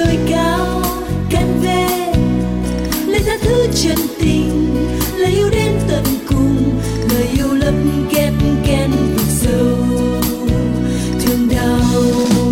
đồi cao cạn về, lời tha thứ chân tình, lời yêu đến tận cùng, lời yêu lấp ghép kén vực sâu thương đau.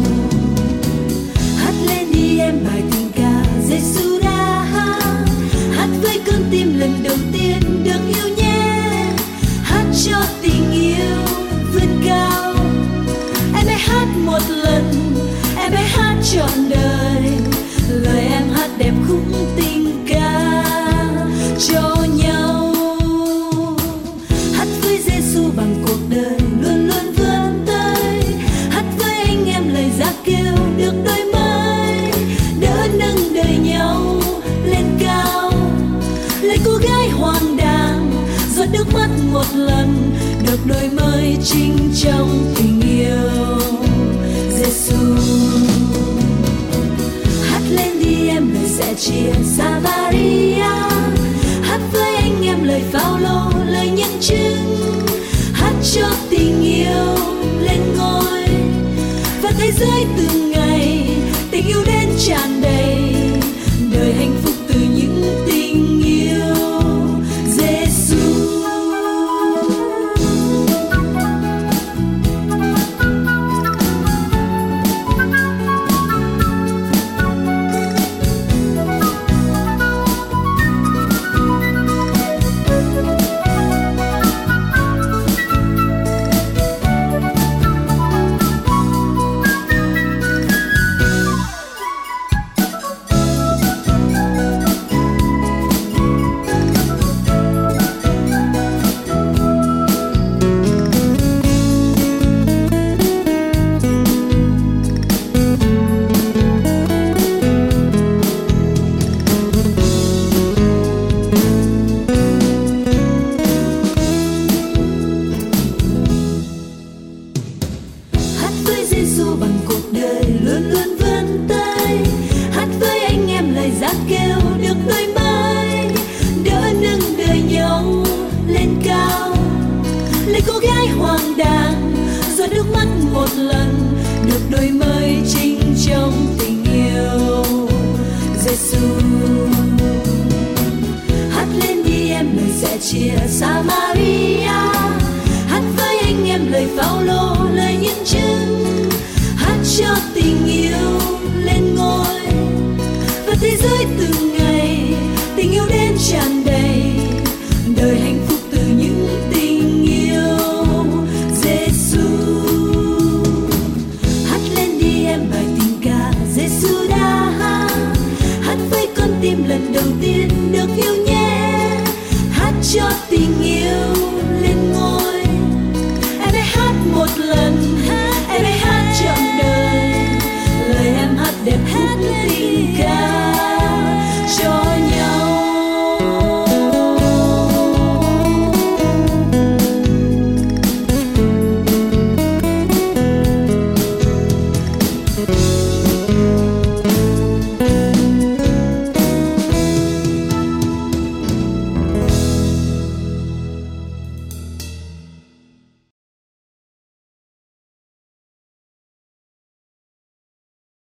Hát lên đi em bài tình ca Giêsu đã hát với con tim lần đầu tiên được yêu nhé, hát cho tình yêu vươn cao. Em hãy hát một lần, em hãy hát trọn đời, lời em hát đẹp khúc tình ca cho nhau. Hát với Giêsu bằng cuộc đời luôn luôn vươn tới, hát với anh em lời giá kêu được đổi mới, đỡ nâng đời nhau lên cao. Lời cô gái hoàng đàng giọt nước mắt một lần được đổi mới chính trong tình yêu Giêsu. Hát lên đi em lời sẻ chia Samaria, hát với anh em lời Phao-lô, lời nhân chứng, hát cho tình yêu lên ngôi và thế giới từng ngày tình yêu đến tràn đầy, đời hạnh phúc từ những tình yêu Giêsu. Chia Samaria, hát với anh em lời Phao-lô, lời nhân chứng, hát cho tình yêu lên ngôi và thế giới từng ngày tình yêu đến tràn đầy,